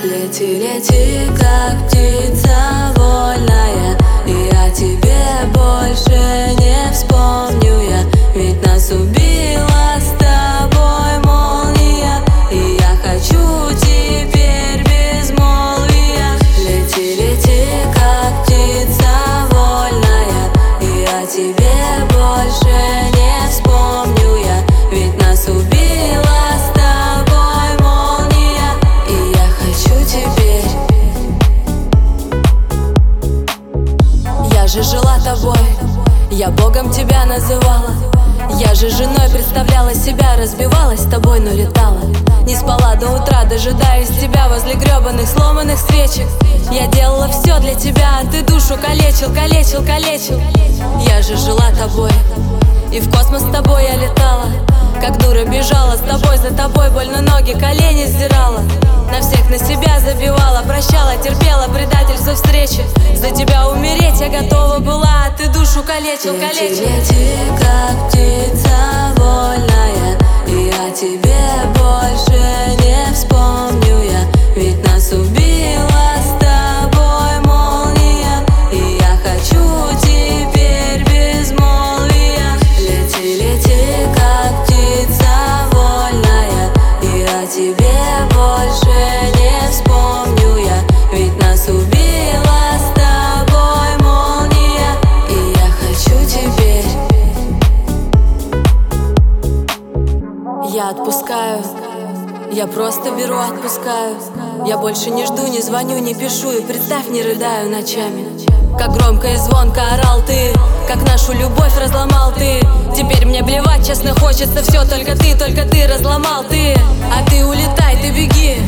Лети, лети, как птица вольная, и о тебе больше не вспомню я. Ведь нас убила с тобой молния, и я хочу теперь безмолвия. Лети, лети, как птица вольная, и о тебе больше не вспомню я. Ведь нас убила с тобой молния, и я хочу теперь. Я же жила тобой, я Богом тебя называла. Я же женой представляла себя, разбивалась с тобой, но летала. Не спала до утра, дожидаясь тебя возле гребаных сломанных свечек. Я делала все для тебя, а ты душу калечил, калечил, калечил. Я же жила тобой, и в космос с тобой я летала. Как дура бежала с тобой, за тобой больно ноги, колени сдирала. На всех на себя забивала, прощала, терпела предательство встречи. За тебя умереть я готова была, а ты душу калечил, калечил. Лети, лети, как птица вольная, и о тебе больше не вспомню я. Ведь нас убила с тобой молния, и я хочу теперь безмолвия. Лети, лети, как птица вольная, и о тебе больше не вспомню я. Ведь нас убила с тобой молния, и я хочу теперь. Я отпускаю, я просто беру, отпускаю. Я больше не жду, не звоню, не пишу, и представь, не рыдаю ночами. Как громко и звонко орал ты, как нашу любовь разломал ты. Теперь мне блевать, честно хочется все, только ты разломал ты. А ты улетай, ты беги,